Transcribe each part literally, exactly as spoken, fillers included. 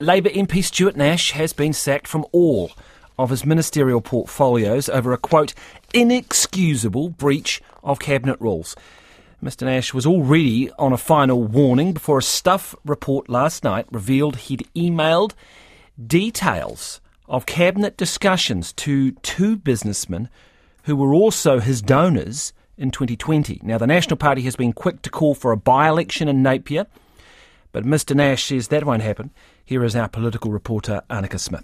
Labour M P Stuart Nash has been sacked from all of his ministerial portfolios over a, quote, inexcusable breach of cabinet rules. Mister Nash was already on a final warning before a Stuff report last night revealed he'd emailed details of cabinet discussions to two businessmen who were also his donors in twenty twenty. Now, the National Party has been quick to call for a by-election in Napier, but Mister Nash says that won't happen. Here is our political reporter, Annika Smith.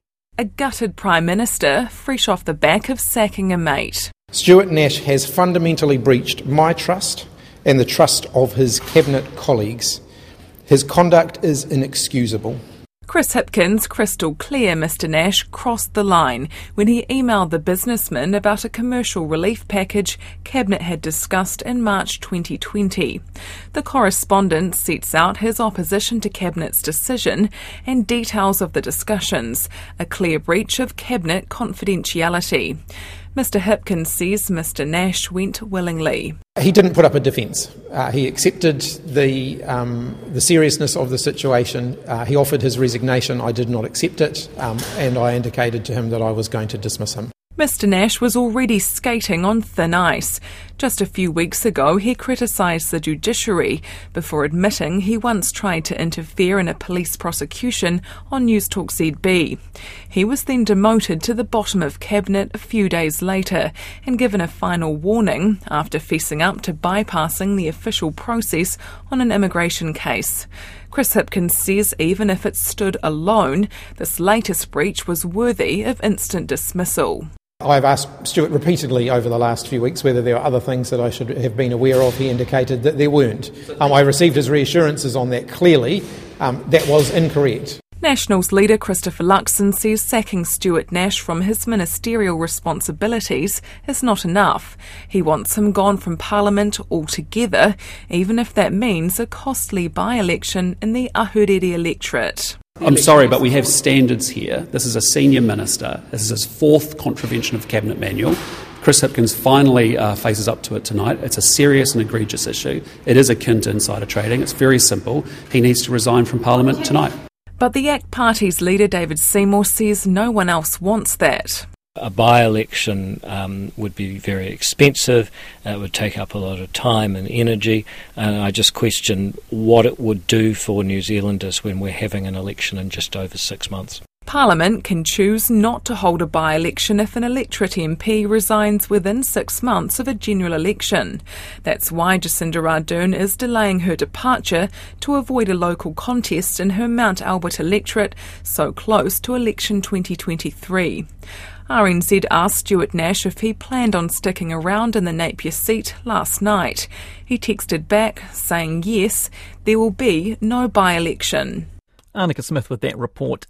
A gutted Prime Minister, fresh off the back of sacking a mate. Stuart Nash has fundamentally breached my trust and the trust of his cabinet colleagues. His conduct is inexcusable. Chris Hipkins, crystal clear Mister Nash crossed the line when he emailed the businessman about a commercial relief package Cabinet had discussed in March twenty twenty. The correspondence sets out his opposition to Cabinet's decision and details of the discussions, a clear breach of Cabinet confidentiality. Mister Hipkins says Mister Nash went willingly. He didn't put up a defence. Uh, he accepted the um, the seriousness of the situation. Uh, he offered his resignation. I did not accept it, um, and I indicated to him that I was going to dismiss him. Mister Nash was already skating on thin ice. Just a few weeks ago, he criticised the judiciary before admitting he once tried to interfere in a police prosecution on Newstalk Z B. He was then demoted to the bottom of Cabinet a few days later and given a final warning after fessing up to bypassing the official process on an immigration case. Chris Hipkins says even if it stood alone, this latest breach was worthy of instant dismissal. I've asked Stuart repeatedly over the last few weeks whether there are other things that I should have been aware of. He indicated that there weren't. Um, I received his reassurances on that clearly. Um, that was incorrect. Nationals leader Christopher Luxon says sacking Stuart Nash from his ministerial responsibilities is not enough. He wants him gone from Parliament altogether, even if that means a costly by-election in the Ahuriri electorate. I'm sorry, but we have standards here. This is a senior minister. This is his fourth contravention of the Cabinet Manual. Chris Hipkins finally uh, faces up to it tonight. It's a serious and egregious issue. It is akin to insider trading. It's very simple. He needs to resign from Parliament tonight. But the A C T Party's leader David Seymour says no one else wants that. A by-election um, would be very expensive, uh, it would take up a lot of time and energy, and I just question what it would do for New Zealanders when we're having an election in just over six months. Parliament can choose not to hold a by-election if an electorate M P resigns within six months of a general election. That's why Jacinda Ardern is delaying her departure to avoid a local contest in her Mount Albert electorate so close to election twenty twenty-three. R N Z asked Stuart Nash if he planned on sticking around in the Napier seat last night. He texted back saying yes, there will be no by-election. Annika Smith with that report.